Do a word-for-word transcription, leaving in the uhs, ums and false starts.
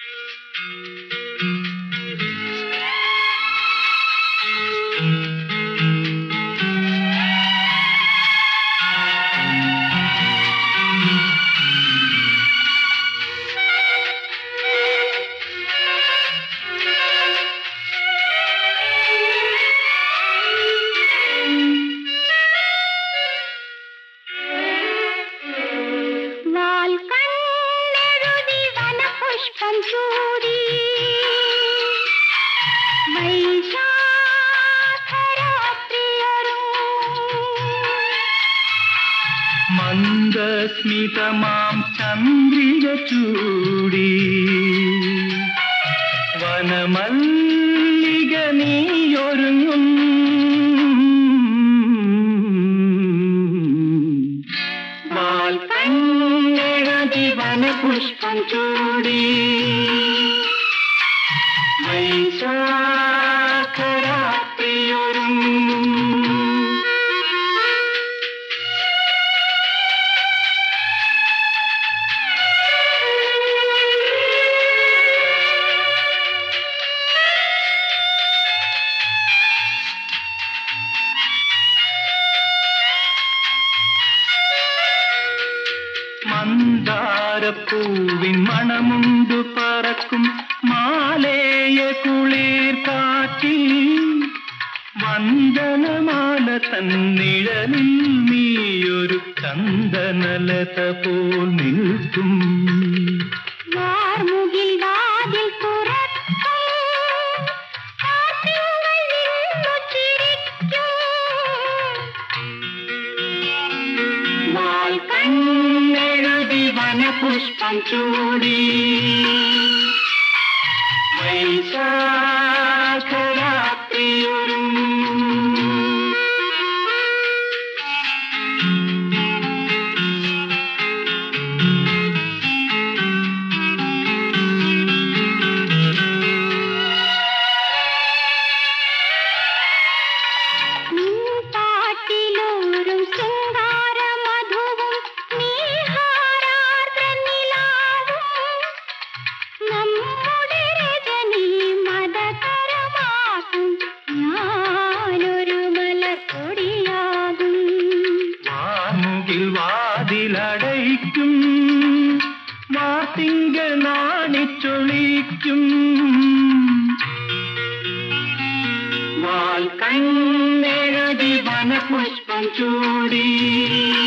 ചൂടി മന്ദസ്മിതമാം ചന്ദ്രിക ചൂടി വനമല്ലിക നീയൊരുങ്ങും വാൽ കണ്ണെഴുതി വനപുഷ്പം ചൂടി വൈശാഖരാത്രിയൊരുങ്ങും മന്ദാരപ്പൂവിൻ മണമുണ്ടു പറക്കും മാലേയ കുളിർ കാറ്റി വന്ദനമാല തന്നിഴലിൽ നീയൊരു ചന്ദനലത പോൽ നിൽക്കും വാർമുകിൽ വാതിൽ തുറക്കും വാൽ കണ്ണെഴുതി വനപുഷ്പം ചൂടി വൈശാഖരാത്രിയൊരുങ്ങും വാതിലടയ്ക്കും വാർത്തിങ്കൾ നാണിച്ചൊളിക്കും വാൽ കണ്ണെഴുതി വനപുഷ്പം ചൂടി